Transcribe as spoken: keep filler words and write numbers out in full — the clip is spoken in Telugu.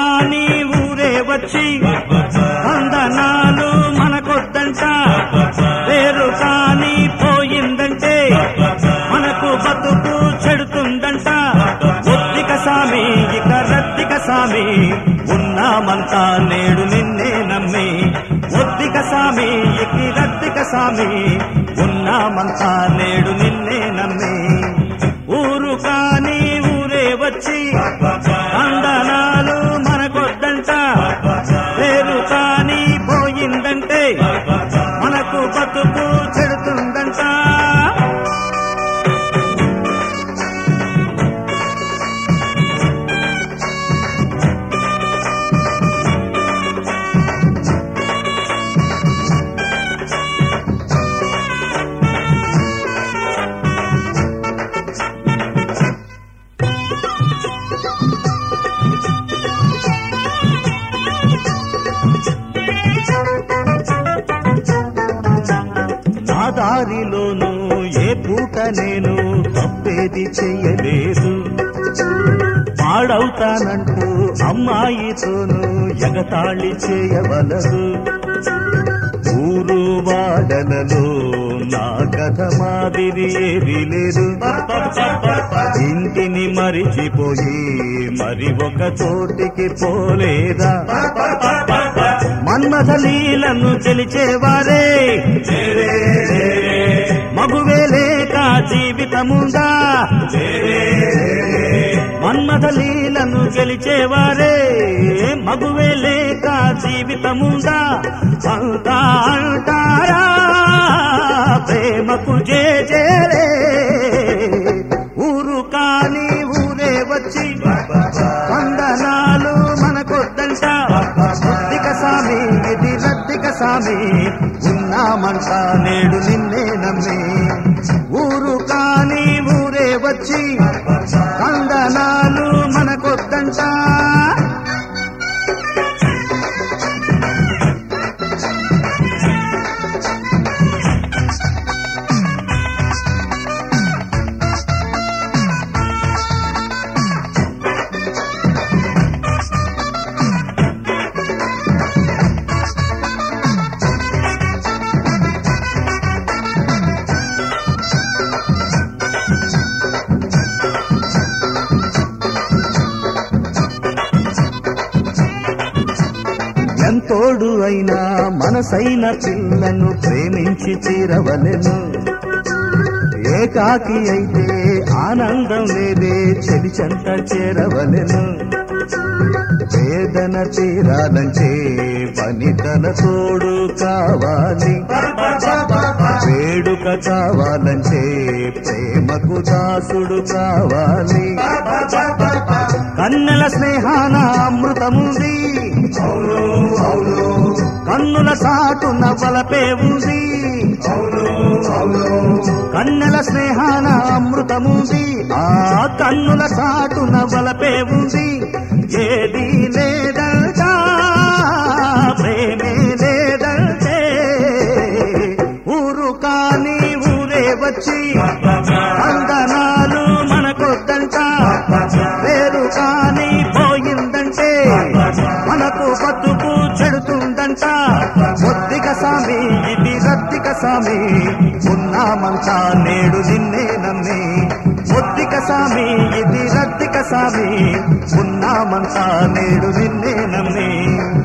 కాని ఊరే వచ్చి వందనాలు మనకొద్దంట, పేరు కాని పోయిందంటే మనకు బతుకు చెడుతుందంట. ఒత్తిక సామి ఇక రత్తిక సామి, ఉన్నామంతా నేడు నిన్నే నమ్మి. ఒత్తిక సామి ఇక రత్తిక సామి, ఉన్నామంతా నేడు నిన్నే నమ్మి. ఊరు కాని ఊరే వచ్చి వందనాలు మనకొద్దంట, పేరు కాని పోయిందంటే మనకు బతుకు చెడుతుందంట. నా దారిలోనూ ఏ పూట నేను తప్పేది చెయ్యలేదు. పాడవుతానంటూ అమ్మాయితోనూ ఎగతాళి చేయవలదు. ఊరు వాడలలో నా కథ మాదిరి ఏది లేదు. ఇంటిని మరిచిపోయి మరి ఒక చోటికి పోలేదా? మన్మథ లీలను చెలిచేవారే మగువే లేక జీవితముందా? మన్మథ లీలను గెలిచేవారే మగువే లేక జీవితముందా? అంతా అంటారా ప్రేమకు జేజేరే. ఊరు కాని ఊరే వచ్చి వందనాలు మనకొద్దంట, రత్తిక సామి ఇది రత్తిక సామి, ఉన్నామంతా నేడు నిన్నే నమ్మి. ఊరు కాని ఊరే వచ్చి వందనాలు మనకొద్దంట. ఎంతోడు అయినా మనసైన పిల్లను ప్రేమించి తీరవలెను. ఏకాకి అయితే ఆనందం లేదే చెలి చెంత చేరవలెను. వేదన తీరాలంటే వనితల తోడు కావాలి, వేడుక కావాలంటే ప్రేమకు దాసుడు కావాలి. కన్నెల స్నేహాన అమృతముంది, కన్నుల సాటున వలపే ఉంది. కన్నెల స్నేహాన అమృతముంది, ఆ కన్నుల సాటున వలపే ఉంది. ఏది లేదంట ప్రేమే లేదంటే. ఊరు కాని ఊరే వచ్చి వందనాలు మనకొద్దంట, పేరు కాని పోయిందంటే మనకు బతుకు చెడుతుందంట. ఒత్తిక సామి ఇది రత్తిక సామి, ఉన్నామంతా నేడు నిన్నే నమ్మి. ఒత్తిక సామి ఇది రత్తిక సామి, ఉన్నామంతా నేడు నిన్నే నమ్మి.